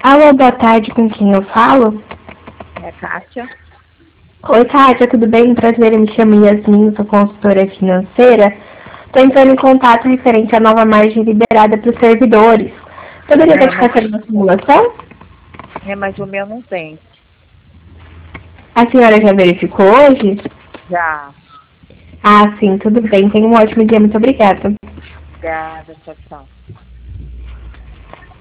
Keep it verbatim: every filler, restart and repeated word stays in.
Alô, boa tarde, com quem eu falo? É Kátia. Oi, Kátia, tudo bem? Prazer, eu me chamo Yasmin, sou consultora financeira. Estou entrando em contato referente à nova margem liberada para os servidores. Poderia É, ter mas, que fazer uma simulação? é, mas o meu não tem. A senhora já verificou hoje? Já. Ah, sim, tudo bem. Tenha um ótimo dia, muito obrigada. Obrigada, tchau, tchau.